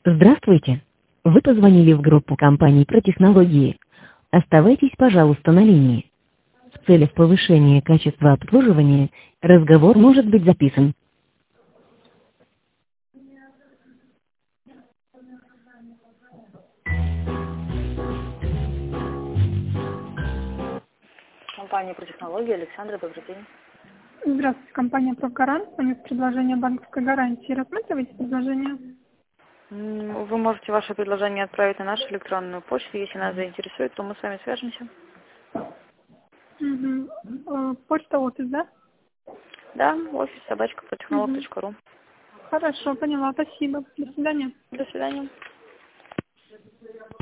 Здравствуйте. Вы позвонили в группу компаний про технологии. Оставайтесь, пожалуйста, на линии. В целях повышения качества обслуживания разговор может быть записан. Компания про технологии. Александра, добрый день. Здравствуйте, компания «Профгарант». У них предложение банковской гарантии. Рассматриваете предложение? Вы можете ваше предложение отправить на нашу электронную почту. Если нас заинтересует, то мы с вами свяжемся. Почта офис, да? Да, офис Угу. собачка.протехнолог.ру. Хорошо, поняла. Спасибо. До свидания. До свидания.